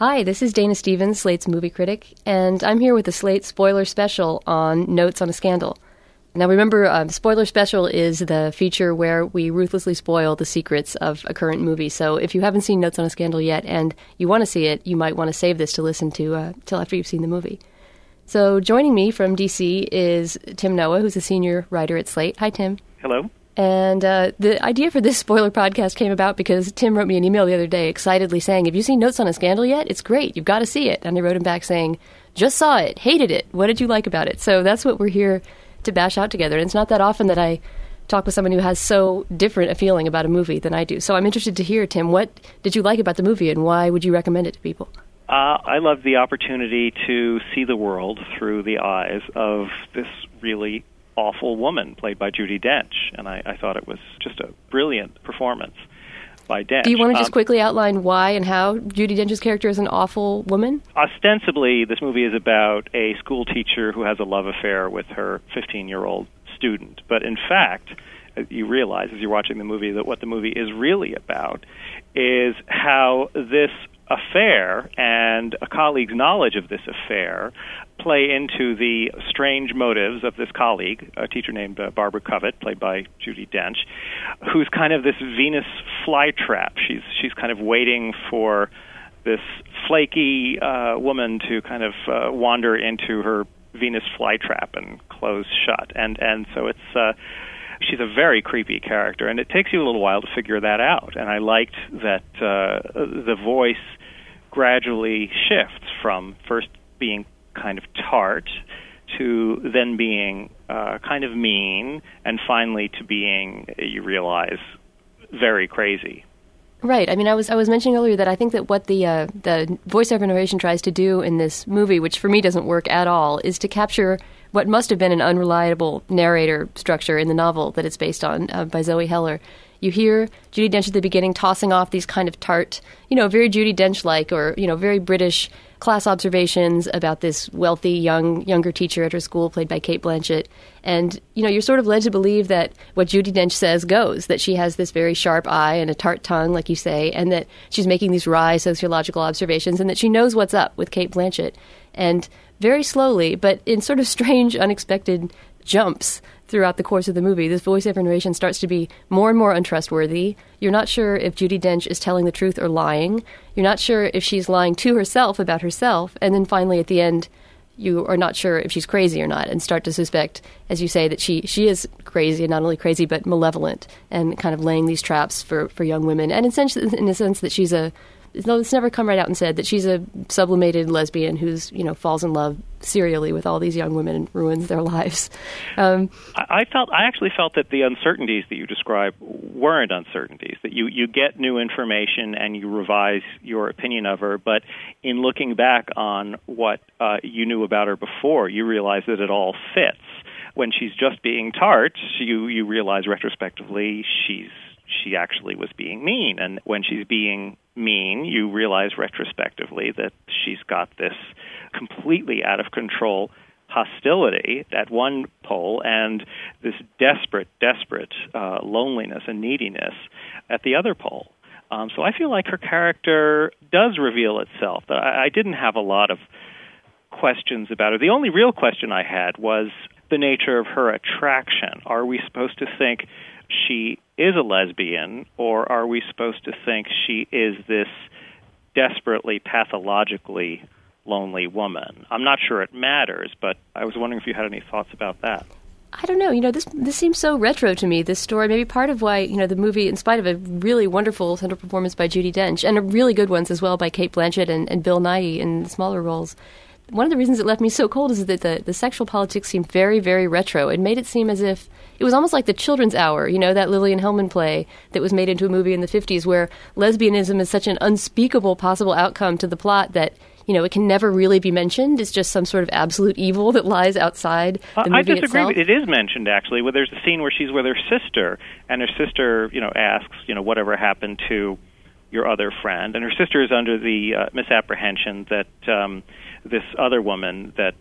Hi, this is Dana Stevens, Slate's movie critic, and I'm here with the Slate Spoiler Special on Notes on a Scandal. Now remember, Spoiler Special is the feature where we ruthlessly spoil the secrets of a current movie. So if you haven't seen Notes on a Scandal yet and you want to see it, you might want to save this to listen to till after you've seen the movie. So joining me from D.C. is Tim Noah, who's a senior writer at Slate. Hi, Tim. Hello. And the idea for this spoiler podcast came about because Tim wrote me an email the other day excitedly saying, have you seen Notes on a Scandal yet? It's great. You've got to see it. And I wrote him back saying, just saw it, hated it. What did you like about it? So that's what we're here to bash out together. And it's not that often that I talk with someone who has so different a feeling about a movie than I do. So I'm interested to hear, Tim, what did you like about the movie and why would you recommend it to people? I love the opportunity to see the world through the eyes of this really awful woman played by Judi Dench, and I thought it was just a brilliant performance by Dench. Do you want to just quickly outline why and how Judi Dench's character is an awful woman? Ostensibly, this movie is about a school teacher who has a love affair with her 15-year-old student, but in fact, you realize as you're watching the movie that what the movie is really about is how this affair and a colleague's knowledge of this affair play into the strange motives of this colleague, a teacher named Barbara Covett, played by Judi Dench, who's kind of this Venus flytrap. She's kind of waiting for this flaky woman to kind of wander into her Venus flytrap and close shut. And so it's she's a very creepy character, and it takes you a little while to figure that out. And I liked that the voice gradually shifts from first being kind of tart to then being kind of mean, and finally to being, you realize, very crazy. Right. I mean, I was mentioning earlier that I think that what the voiceover narration tries to do in this movie, which for me doesn't work at all, is to capture what must have been an unreliable narrator structure in the novel that it's based on by Zoe Heller. You hear Judi Dench at the beginning tossing off these kind of tart, very Judi Dench-like or, very British class observations about this wealthy younger teacher at her school played by Cate Blanchett. And, you're sort of led to believe that what Judi Dench says goes, that she has this very sharp eye and a tart tongue, like you say, and that she's making these wry sociological observations and that she knows what's up with Cate Blanchett. And very slowly, but in sort of strange, unexpected jumps throughout the course of the movie, this voiceover narration starts to be more and more untrustworthy. You're not sure if Judi Dench is telling the truth or lying. You're not sure if she's lying to herself about herself. And then finally, at the end, you are not sure if she's crazy or not and start to suspect, as you say, that she is crazy, and not only crazy, but malevolent and kind of laying these traps for young women. And in a sense that she's though it's never come right out and said that she's a sublimated lesbian who's, falls in love serially with all these young women and ruins their lives. I actually felt that the uncertainties that you describe weren't uncertainties, that you get new information and you revise your opinion of her, but in looking back on what you knew about her before, you realize that it all fits. When she's just being tart, you realize retrospectively she actually was being mean. And when she's being mean, you realize retrospectively that she's got this completely out of control hostility at one pole and this desperate loneliness and neediness at the other pole. So I feel like her character does reveal itself. I didn't have a lot of questions about her. The only real question I had was the nature of her attraction. Are we supposed to think she is a lesbian, or are we supposed to think she is this desperately, pathologically lonely woman? I'm not sure it matters, but I was wondering if you had any thoughts about that. I don't know. This seems so retro to me, this story. Maybe part of why, the movie, in spite of a really wonderful central performance by Judi Dench, and really good ones as well by Cate Blanchett and Bill Nighy in smaller roles, one of the reasons it left me so cold is that the sexual politics seemed very, very retro. It made it seem as if it was almost like The Children's Hour, that Lillian Hellman play that was made into a movie in the 50s where lesbianism is such an unspeakable possible outcome to the plot that, it can never really be mentioned. It's just some sort of absolute evil that lies outside the movie I disagree. itself. It is mentioned, actually, where there's a scene where she's with her sister, and her sister, asks, whatever happened to your other friend. And her sister is under the misapprehension that this other woman that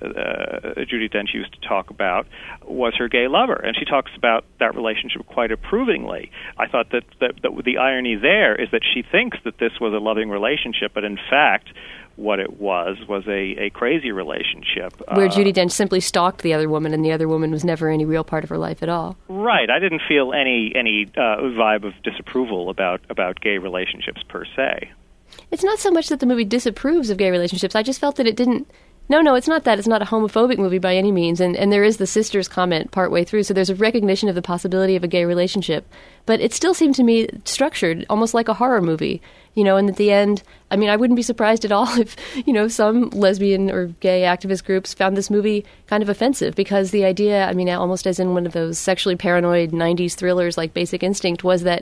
Judi Dench used to talk about was her gay lover, and she talks about that relationship quite approvingly. I thought that the irony there is that she thinks that this was a loving relationship, but in fact, what it was a crazy relationship. Where Judi Dench simply stalked the other woman, and the other woman was never any real part of her life at all. Right. I didn't feel any vibe of disapproval about gay relationships per se. It's not so much that the movie disapproves of gay relationships. I just felt that it didn't... No, it's not that. It's not a homophobic movie by any means. And there is the sister's comment partway through, so there's a recognition of the possibility of a gay relationship. But it still seemed to me structured almost like a horror movie. And at the end, I mean, I wouldn't be surprised at all if, some lesbian or gay activist groups found this movie kind of offensive, because the idea, I mean, almost as in one of those sexually paranoid 90s thrillers like Basic Instinct, was that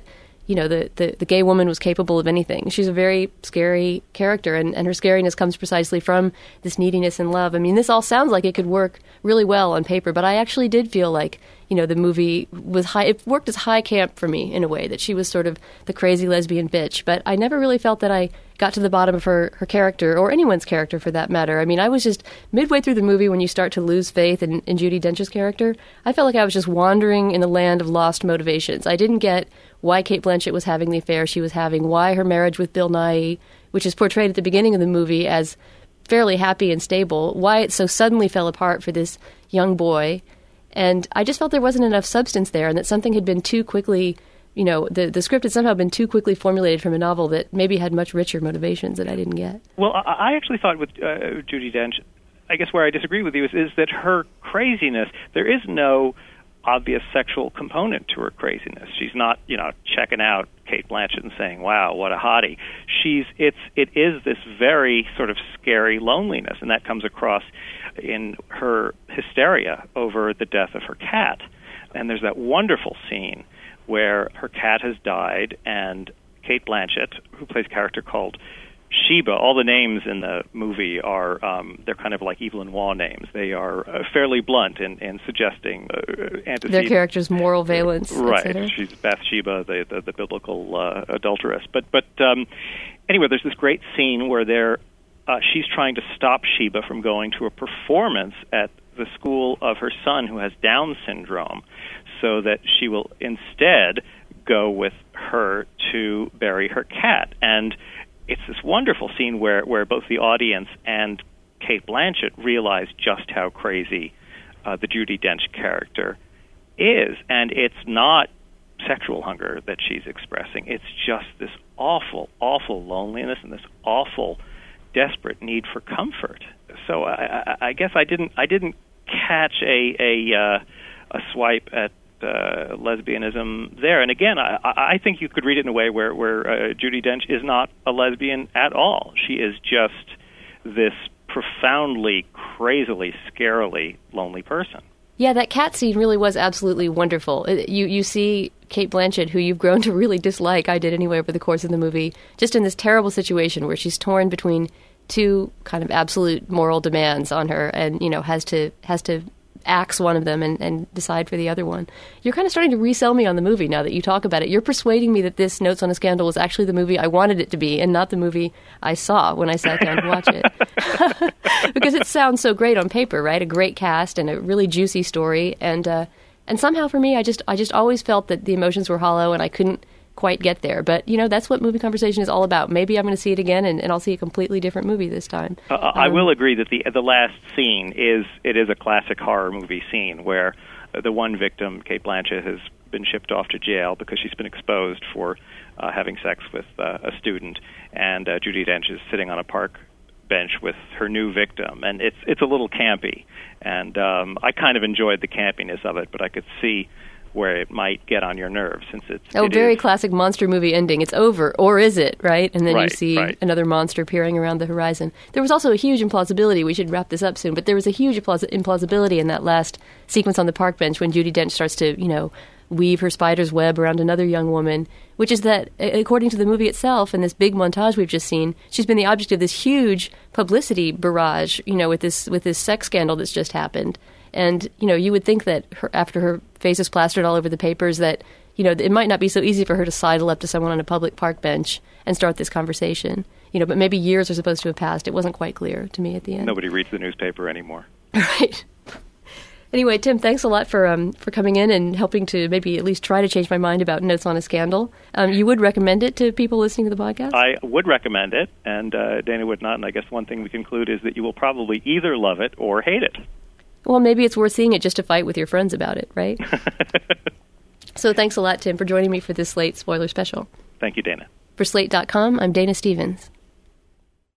the gay woman was capable of anything. She's a very scary character, and her scariness comes precisely from this neediness and love. I mean, this all sounds like it could work really well on paper, but I actually did feel like, the movie was high. It worked as high camp for me in a way, that she was sort of the crazy lesbian bitch. But I never really felt that I got to the bottom of her character, or anyone's character for that matter. I mean, I was just midway through the movie when you start to lose faith in Judi Dench's character. I felt like I was just wandering in the land of lost motivations. I didn't get why Cate Blanchett was having the affair she was having, why her marriage with Bill Nighy, which is portrayed at the beginning of the movie as fairly happy and stable, why it so suddenly fell apart for this young boy. And I just felt there wasn't enough substance there, and that something had been too quickly, the script had somehow been too quickly formulated from a novel that maybe had much richer motivations that I didn't get. Well, I actually thought with Judi Dench, I guess where I disagree with you is that her craziness, there is no obvious sexual component to her craziness. She's not, checking out Cate Blanchett and saying, "Wow, what a hottie." It is this very sort of scary loneliness, and that comes across in her hysteria over the death of her cat. And there's that wonderful scene where her cat has died, and Cate Blanchett, who plays a character called Sheba, all the names in the movie are, they're kind of like Evelyn Waugh names. They are fairly blunt in suggesting antecedents. Their character's moral valence. Right. She's Bathsheba, the biblical adulteress. But anyway, there's this great scene where she's trying to stop Sheba from going to a performance at the school of her son who has Down syndrome, so that she will instead go with her to bury her cat. And it's this wonderful scene where both the audience and Cate Blanchett realize just how crazy the Judi Dench character is. And it's not sexual hunger that she's expressing. It's just this awful, awful loneliness and this awful, desperate need for comfort. So I guess I didn't catch a swipe at lesbianism there. And again, I think you could read it in a way where Judi Dench is not a lesbian at all. She is just this profoundly, crazily, scarily lonely person. Yeah, that cat scene really was absolutely wonderful. You see Cate Blanchett, who you've grown to really dislike, I did anyway over the course of the movie, just in this terrible situation where she's torn between two kind of absolute moral demands on her, and has to axe one of them and decide for the other one. You're kind of starting to resell me on the movie now that you talk about it. You're persuading me that this Notes on a Scandal was actually the movie I wanted it to be, and not the movie I saw when I sat down to watch it. Because it sounds so great on paper, right? A great cast and a really juicy story, and somehow for me, I just always felt that the emotions were hollow and I couldn't quite get there. But, that's what Movie Conversation is all about. Maybe I'm going to see it again, and I'll see a completely different movie this time. I will agree that the last scene is a classic horror movie scene where the one victim, Cate Blanchett, has been shipped off to jail because she's been exposed for having sex with a student, and Judi Dench is sitting on a park bench with her new victim, and it's a little campy, and I kind of enjoyed the campiness of it, but I could see where it might get on your nerves, since it's very classic monster movie ending. It's over, or is it, right? And then you see another monster peering around the horizon. There was also a huge implausibility. We should wrap this up soon, but there was a huge implausibility in that last sequence on the park bench when Judi Dench starts to, weave her spider's web around another young woman, which is that, according to the movie itself and this big montage we've just seen, she's been the object of this huge publicity barrage, with this sex scandal that's just happened. And, you would think that after her face is plastered all over the papers that, it might not be so easy for her to sidle up to someone on a public park bench and start this conversation. But maybe years are supposed to have passed. It wasn't quite clear to me at the end. Nobody reads the newspaper anymore. Right. Anyway, Tim, thanks a lot for coming in and helping to maybe at least try to change my mind about Notes on a Scandal. You would recommend it to people listening to the podcast? I would recommend it, and Dana would not. And I guess one thing we conclude is that you will probably either love it or hate it. Well, maybe it's worth seeing it just to fight with your friends about it, right? So thanks a lot, Tim, for joining me for this Slate Spoiler Special. Thank you, Dana. For Slate.com, I'm Dana Stevens.